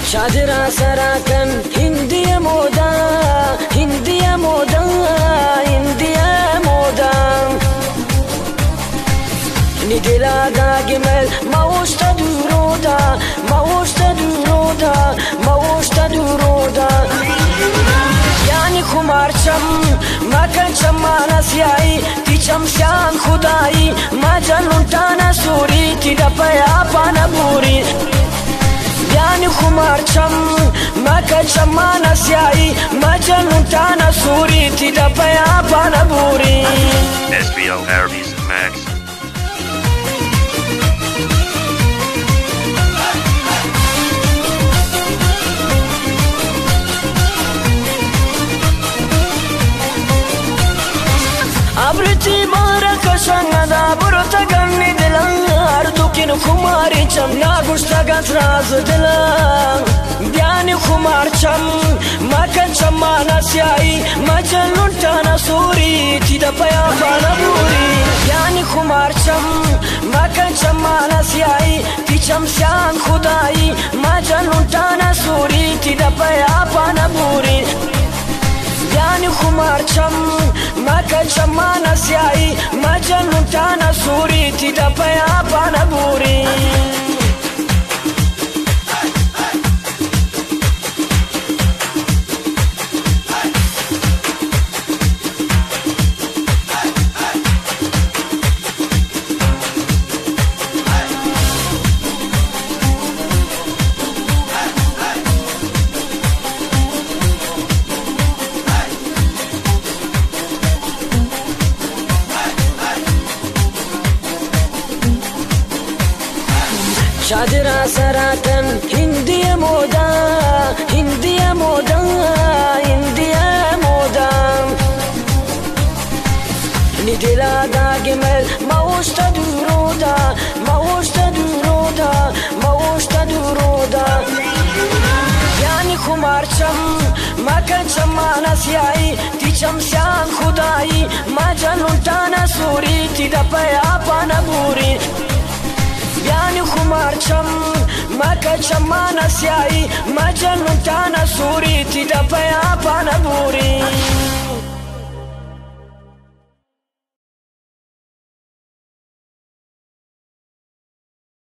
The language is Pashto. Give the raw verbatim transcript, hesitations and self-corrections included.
شادرا سراكن هندي مودا هندي مودا هندي مودا ندلا دا جمل ما وشتا دورودا ما وشتا دورودا ما وشتا دورودا يعني خمار چم ما كان چمانا سياي تي چمسيان خداي ما جنون تانا سوري تي دپايا پانا بوري يعني خمار چم ما كان چمانا سياي ما جنون تانا سوري تي دپايا پانا بوري S B O Arabies Max. أبرتي بارك شنغدا برتا غني دلا أردوكين خماري چم نا گوشتا گات راز دلا بياني خمار چم ما كان چمانا سياي ما جنون تانا سوري تي دپايا پانا بوري بياني خمار چم ما كان چمانا سياي تي چمسيان خداي ما جنون تانا سوري تي دپايا پانا بوري يعني خمار چم ما كان چمانا سياي ما جنون تانا سوري تي دپايا پانا بوري شادرا سراكن هندي مودا هندي مودا هندي مودا ندلا دا جمل ما وشتا دورودا ما وشتا دورودا ما وشتا دورودا يعني خمار چم ما كان چمانا سياي تي چمسيان خداي ما جنون تانا سوري تي دپايا پانا بوري يعني خمار چم ما كان چمانا سياي ما جنون تانا سوري تي دپايا پانا بوري